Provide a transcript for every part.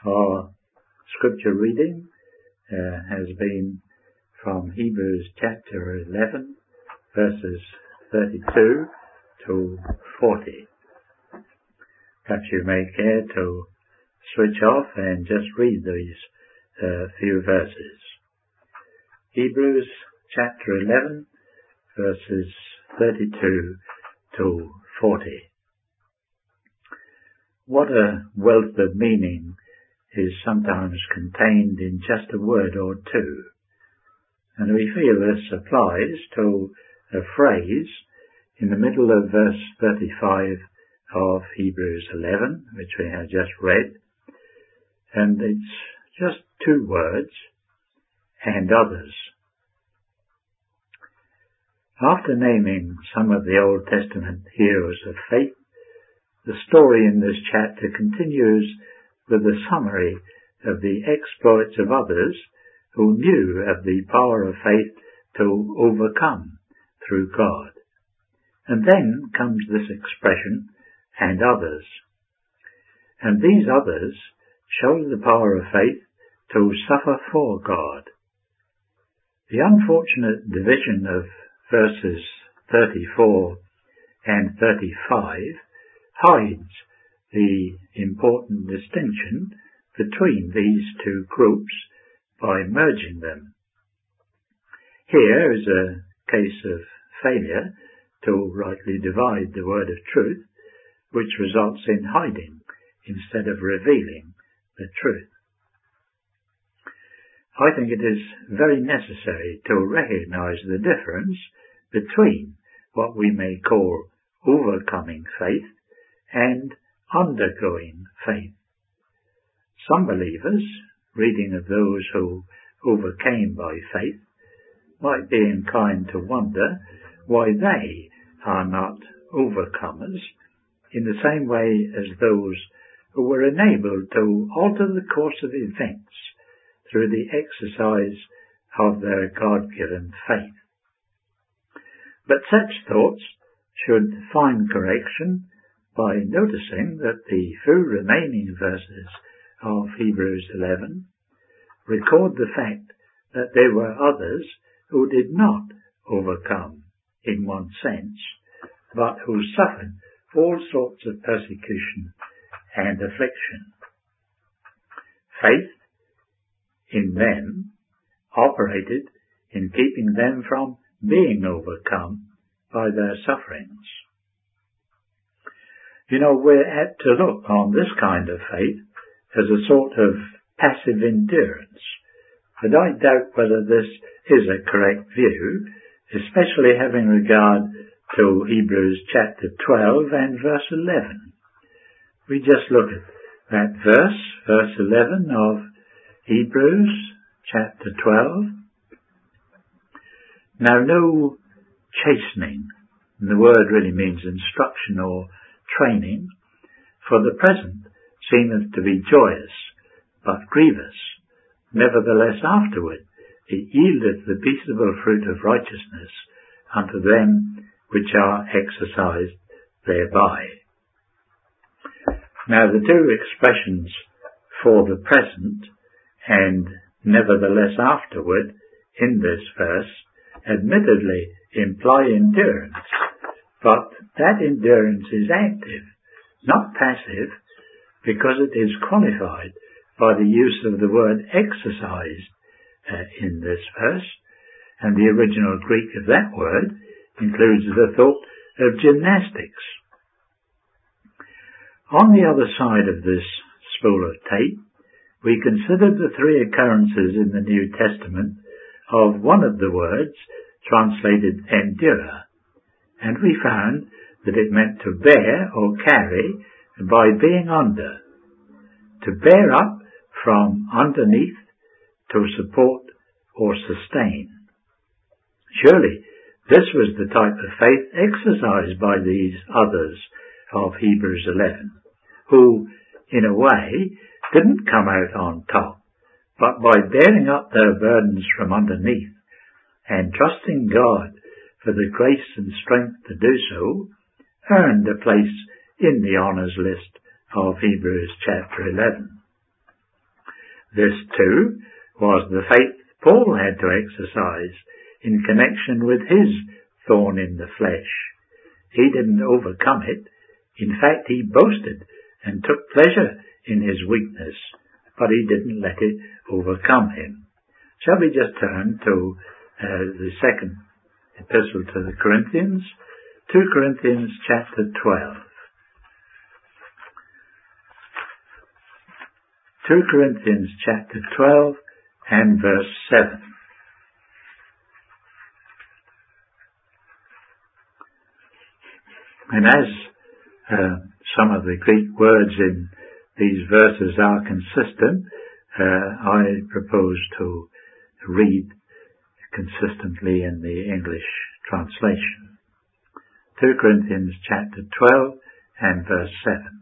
Our scripture reading has been from Hebrews chapter 11, verses 32 to 40. Perhaps you may care to switch off and just read these few verses. Hebrews chapter 11, verses 32 to 40. What a wealth of meaning is sometimes contained in just a word or two. And we feel this applies to a phrase in the middle of verse 35 of Hebrews 11, which we have just read. And it's just two words, and others. After naming some of the Old Testament heroes of faith, the story in this chapter continues with a summary of the exploits of others who knew of the power of faith to overcome through God. And then comes this expression, and others. And these others show the power of faith to suffer for God. The unfortunate division of verses 34 and 35 hides the important distinction between these two groups by merging them. Here is a case of failure to rightly divide the word of truth, which results in hiding instead of revealing the truth. I think it is very necessary to recognize the difference between what we may call overcoming faith and undergoing faith. Some believers, reading of those who overcame by faith, might be inclined to wonder why they are not overcomers in the same way as those who were enabled to alter the course of events through the exercise of their God-given faith. But such thoughts should find correction by noticing that the few remaining verses of Hebrews 11 record the fact that there were others who did not overcome in one sense, but who suffered all sorts of persecution and affliction. Faith in them operated in keeping them from being overcome by their sufferings. You know, we're apt to look on this kind of faith as a sort of passive endurance, but I doubt whether this is a correct view, especially having regard to Hebrews chapter 12 and verse 11. We just look at that verse 11 of Hebrews chapter 12. Now, no chastening, and the word really means instruction or training, for the present seemeth to be joyous, but grievous. Nevertheless afterward it yieldeth the peaceable fruit of righteousness unto them which are exercised thereby. Now, the two expressions for the present and nevertheless afterward in this verse admittedly imply endurance, but that endurance is active, not passive, because it is qualified by the use of the word exercised in this verse, and the original Greek of that word includes the thought of gymnastics. On the other side of this spool of tape, we considered the three occurrences in the New Testament of one of the words translated endure, and we found that it meant to bear or carry by being under, to bear up from underneath, to support or sustain. Surely this was the type of faith exercised by these others of Hebrews 11, who, in a way, didn't come out on top, but by bearing up their burdens from underneath and trusting God for the grace and strength to do so, earned a place in the honours list of Hebrews chapter 11. This too was the faith Paul had to exercise in connection with his thorn in the flesh. He didn't overcome it. In fact, he boasted and took pleasure in his weakness, but he didn't let it overcome him. Shall we just turn to the second epistle to the Corinthians, 2 Corinthians chapter 12. 2 Corinthians chapter 12 and verse 7. And as some of the Greek words in these verses are consistent, I propose to read consistently in the English translation. 2 Corinthians chapter 12 and verse 7.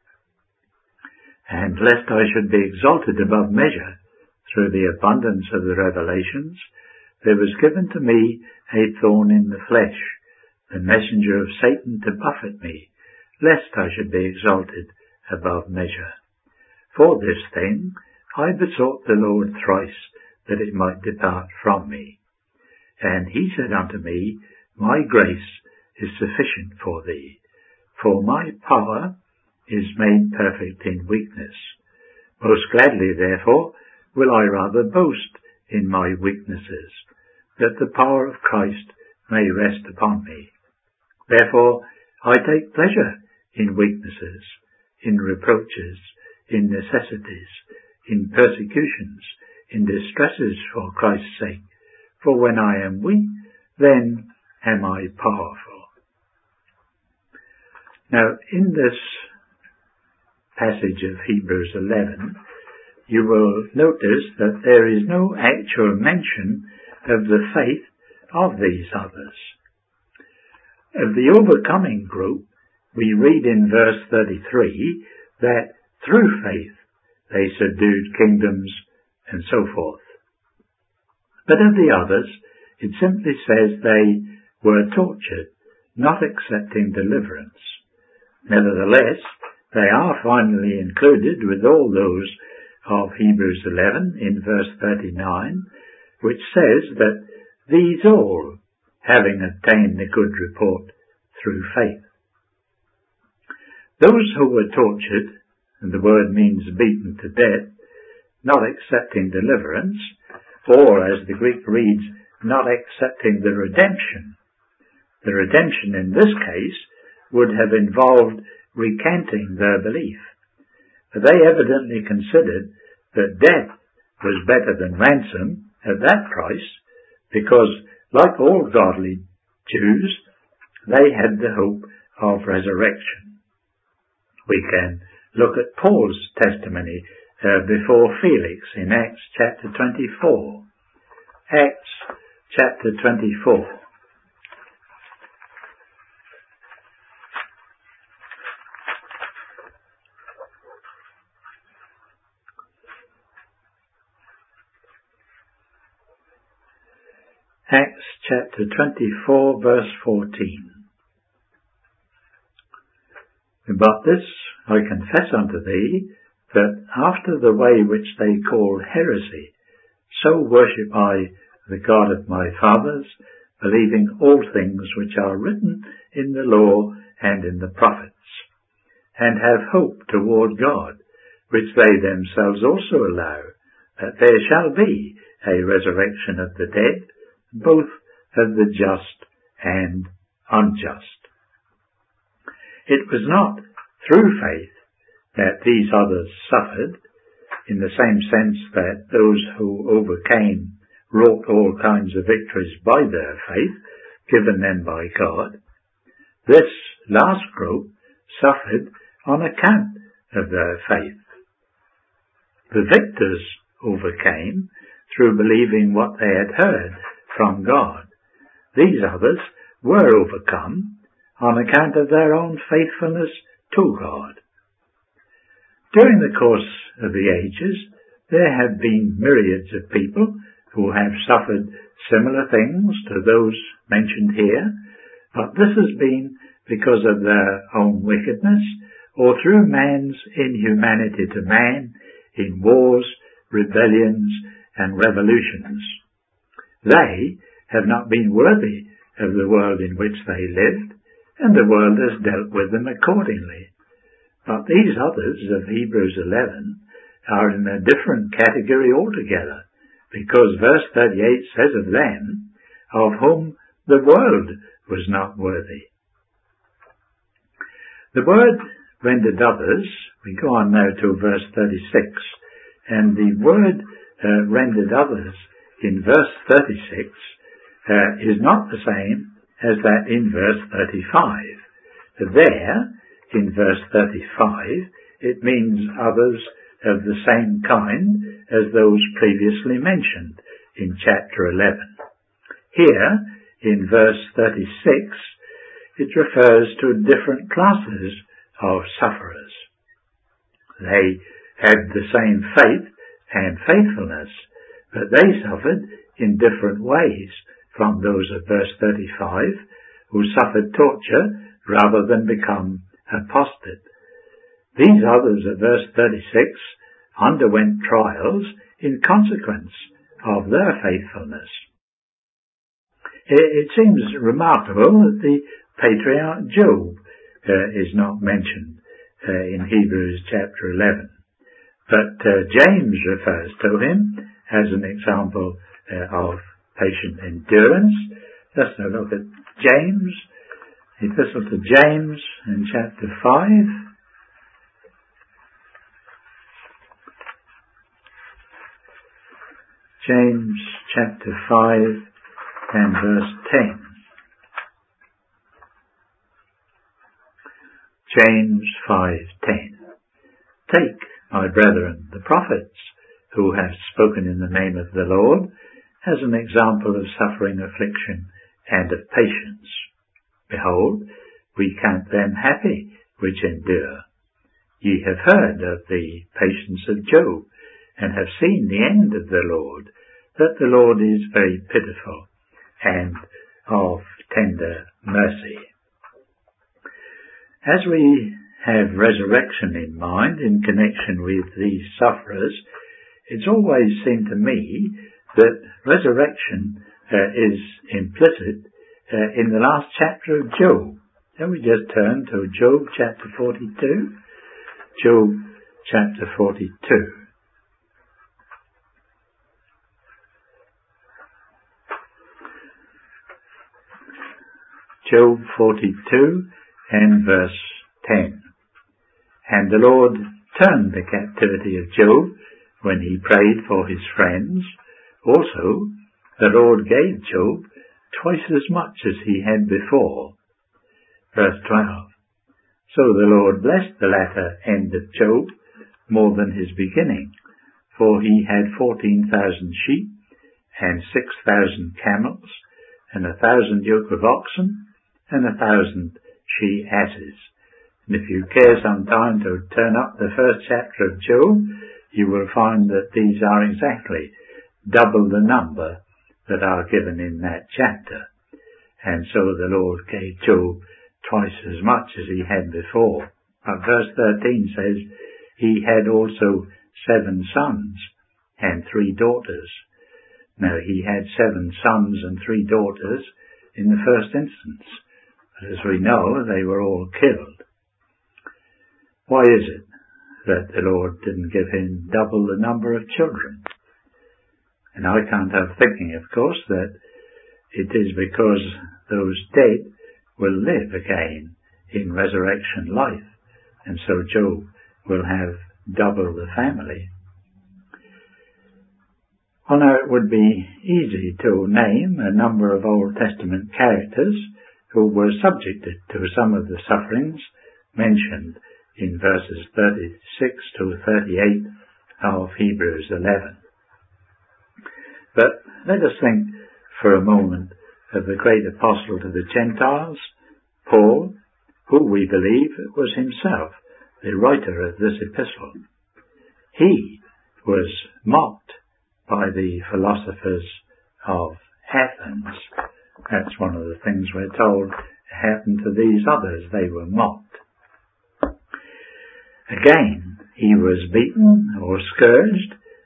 And lest I should be exalted above measure through the abundance of the revelations, there was given to me a thorn in the flesh, the messenger of Satan to buffet me, lest I should be exalted above measure. For this thing I besought the Lord thrice, that it might depart from me. And he said unto me, My grace is sufficient for thee, for my power is made perfect in weakness. Most gladly, therefore, will I rather boast in my weaknesses, that the power of Christ may rest upon me. Therefore, I take pleasure in weaknesses, in reproaches, in necessities, in persecutions, in distresses for Christ's sake. For when I am weak, then am I powerful. Now, in this passage of Hebrews 11, you will notice that there is no actual mention of the faith of these others. Of the overcoming group, we read in verse 33 that through faith they subdued kingdoms and so forth. But of the others, it simply says they were tortured, not accepting deliverance. Nevertheless, they are finally included with all those of Hebrews 11 in verse 39, which says that these all, having obtained a good report through faith. Those who were tortured, and the word means beaten to death, not accepting deliverance, or as the Greek reads, not accepting the redemption. The redemption in this case would have involved recanting their belief. But they evidently considered that death was better than ransom at that price, because, like all godly Jews, they had the hope of resurrection. We can look at Paul's testimony before Felix in Acts chapter 24. Acts chapter 24. Acts chapter 24 verse 14. But this I confess unto thee, that after the way which they call heresy, so worship I the God of my fathers, believing all things which are written in the law and in the prophets, and have hope toward God, which they themselves also allow, that there shall be a resurrection of the dead, both of the just and unjust. It was not through faith that these others suffered, in the same sense that those who overcame wrought all kinds of victories by their faith, given them by God. This last group suffered on account of their faith. The victors overcame through believing what they had heard from God. These others were overcome on account of their own faithfulness to God. During the course of the ages, there have been myriads of people who have suffered similar things to those mentioned here, but this has been because of their own wickedness or through man's inhumanity to man in wars, rebellions, and revolutions. They have not been worthy of the world in which they lived, and the world has dealt with them accordingly. But these others of Hebrews 11 are in a different category altogether, because verse 38 says of them, of whom the world was not worthy. The word rendered others, we go on now to verse 36, and the word rendered others in verse 36 is not the same as that in verse 35. There, in verse 35, it means others of the same kind as those previously mentioned in chapter 11. Here, in verse 36, it refers to different classes of sufferers. They had the same faith and faithfulness, but they suffered in different ways from those of verse 35, who suffered torture rather than become apostate. These others of verse 36 underwent trials in consequence of their faithfulness. It seems remarkable that the patriarch Job is not mentioned in Hebrews chapter 11. But James refers to him as an example of patient endurance. Just a look at James, Epistle to James in chapter 5. James chapter 5 and verse 10. James 5:10. Take, my brethren, the prophets, who have spoken in the name of the Lord, as an example of suffering, affliction, and of patience. Behold, we count them happy which endure. Ye have heard of the patience of Job, and have seen the end of the Lord, that the Lord is very pitiful, and of tender mercy. As we have resurrection in mind in connection with these sufferers, it's always seemed to me that resurrection is implicit in the last chapter of Job. Shall we just turn to Job chapter 42? Job chapter 42. Job 42 and verse 10. And the Lord turned the captivity of Job when he prayed for his friends. Also, the Lord gave Job twice as much as he had before. Verse 12. So the Lord blessed the latter end of Job more than his beginning, for he had 14,000 sheep, and 6,000 camels, and 1,000 yoke of oxen, and 1,000 she-asses. And if you care sometime to turn up the first chapter of Job, you will find that these are exactly double the number that are given in that chapter. And so the Lord gave Job twice as much as he had before. But verse 13 says, he had also 7 sons and 3 daughters. Now he had 7 sons and 3 daughters in the first instance. But as we know, they were all killed. Why is it that the Lord didn't give him double the number of children? And I can't help thinking, of course, that it is because those dead will live again in resurrection life, and so Job will have double the family. Well, now it would be easy to name a number of Old Testament characters who were subjected to some of the sufferings mentioned in verses 36 to 38 of Hebrews 11. But let us think for a moment of the great apostle to the Gentiles, Paul, who we believe was himself the writer of this epistle. He was mocked by the philosophers of Athens. That's one of the things we're told happened to these others. They were mocked. Again, he was beaten or scourged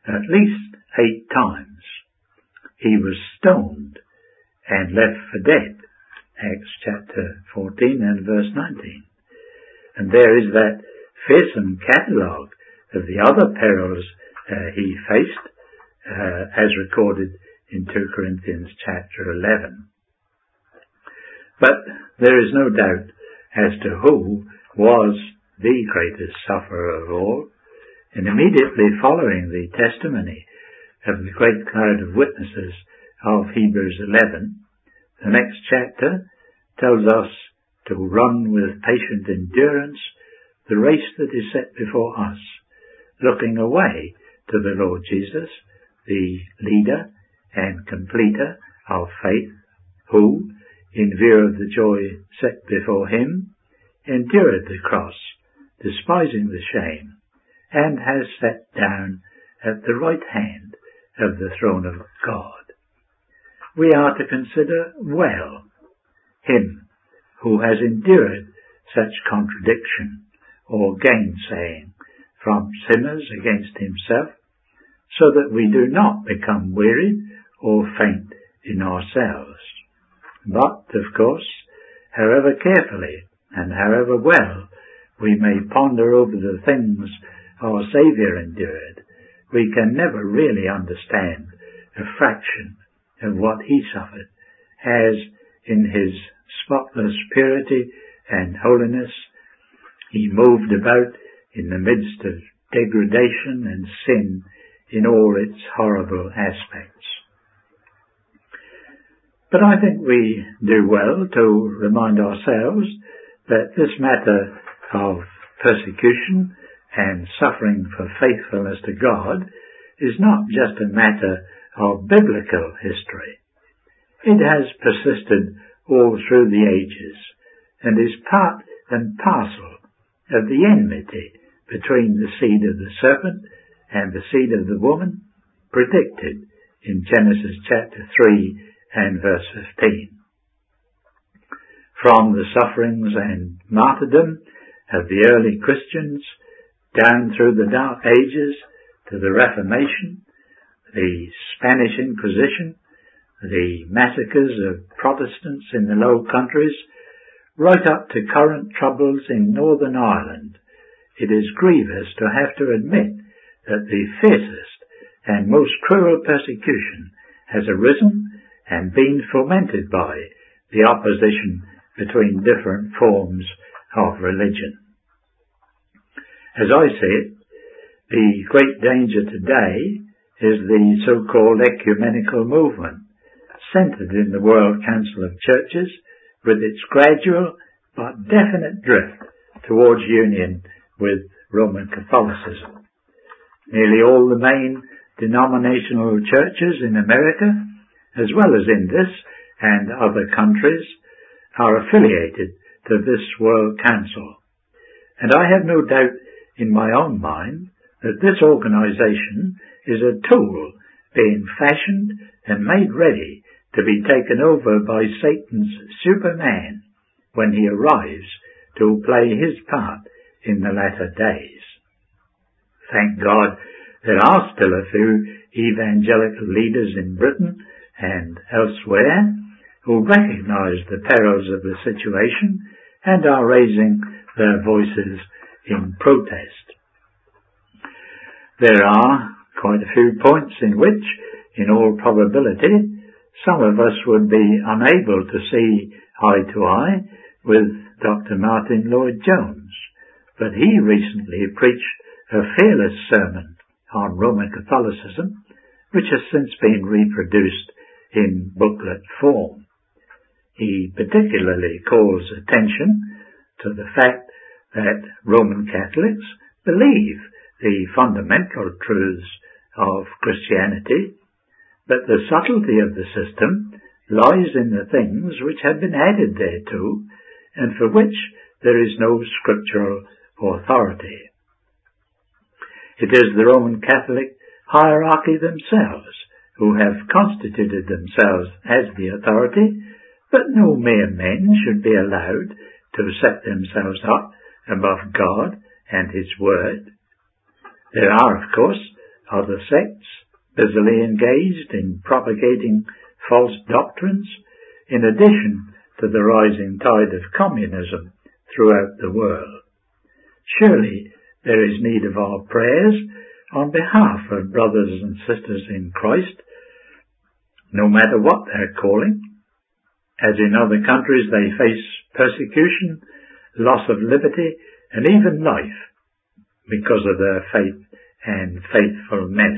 at least 8 times. He was stoned and left for dead. Acts chapter 14 and verse 19. And there is that fearsome catalogue of the other perils he faced, as recorded in 2 Corinthians chapter 11. But there is no doubt as to who was the greatest sufferer of all, and immediately following the testimony of the great cloud of witnesses of Hebrews 11, the next chapter tells us to run with patient endurance the race that is set before us, looking away to the Lord Jesus, the leader and completer of faith, who, in view of the joy set before him, endured the cross, despising the shame, and has sat down at the right hand of the throne of God. We are to consider well him who has endured such contradiction or gainsaying from sinners against himself, so that we do not become wearied or faint in ourselves. But, of course, however carefully and however well we may ponder over the things our Saviour endured, we can never really understand a fraction of what he suffered, as in his spotless purity and holiness he moved about in the midst of degradation and sin in all its horrible aspects. But I think we do well to remind ourselves that this matter of persecution and suffering for faithfulness to God is not just a matter of biblical history. It has persisted all through the ages and is part and parcel of the enmity between the seed of the serpent and the seed of the woman predicted in Genesis chapter 3 and verse 15. From the sufferings and martyrdom of the early Christians down through the Dark Ages to the Reformation, the Spanish Inquisition, the massacres of Protestants in the Low Countries, right up to current troubles in Northern Ireland, it is grievous to have to admit that the fiercest and most cruel persecution has arisen and been fomented by the opposition between different forms of religion. As I see it, the great danger today is the so-called ecumenical movement, centered in the World Council of Churches, with its gradual but definite drift towards union with Roman Catholicism. Nearly all the main denominational churches in America, as well as in this and other countries, are affiliated to this World Council. And I have no doubt in my own mind that this organization is a tool being fashioned and made ready to be taken over by Satan's Superman when he arrives to play his part in the latter days. Thank God there are still a few evangelical leaders in Britain and elsewhere who recognize the perils of the situation and are raising their voices in protest. There are quite a few points in which, in all probability, some of us would be unable to see eye to eye with Dr. Martin Lloyd-Jones, but he recently preached a fearless sermon on Roman Catholicism, which has since been reproduced in booklet form. He particularly calls attention to the fact that Roman Catholics believe the fundamental truths of Christianity, but the subtlety of the system lies in the things which have been added thereto, and for which there is no scriptural authority. It is the Roman Catholic hierarchy themselves who have constituted themselves as the authority, but no mere men should be allowed to set themselves up above God and His Word. There are, of course, other sects busily engaged in propagating false doctrines, in addition to the rising tide of communism throughout the world. Surely there is need of our prayers on behalf of brothers and sisters in Christ, no matter what their calling. As in other countries, they face persecution, loss of liberty, and even life because of their faith and faithfulness.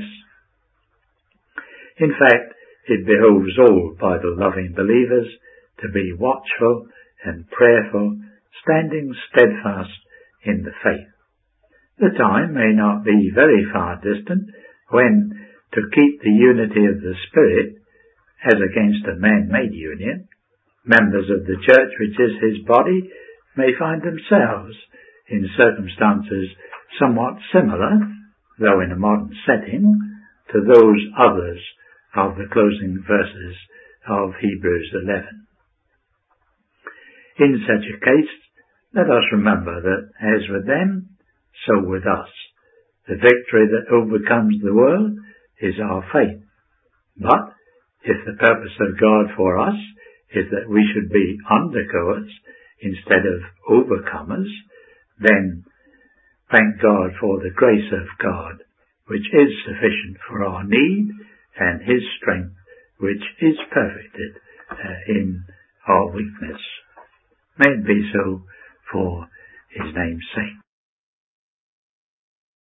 In fact, it behoves all Bible-loving believers to be watchful and prayerful, standing steadfast in the faith. The time may not be very far distant when, to keep the unity of the Spirit, as against a man-made union, members of the church, which is his body, may find themselves in circumstances somewhat similar, though in a modern setting, to those others of the closing verses of Hebrews 11. In such a case, let us remember that, as with them, so with us, the victory that overcomes the world is our faith. But if the purpose of God for us is that we should be undergoers instead of overcomers, then thank God for the grace of God, which is sufficient for our need, and his strength, which is perfected in our weakness. May it be so for his name's sake.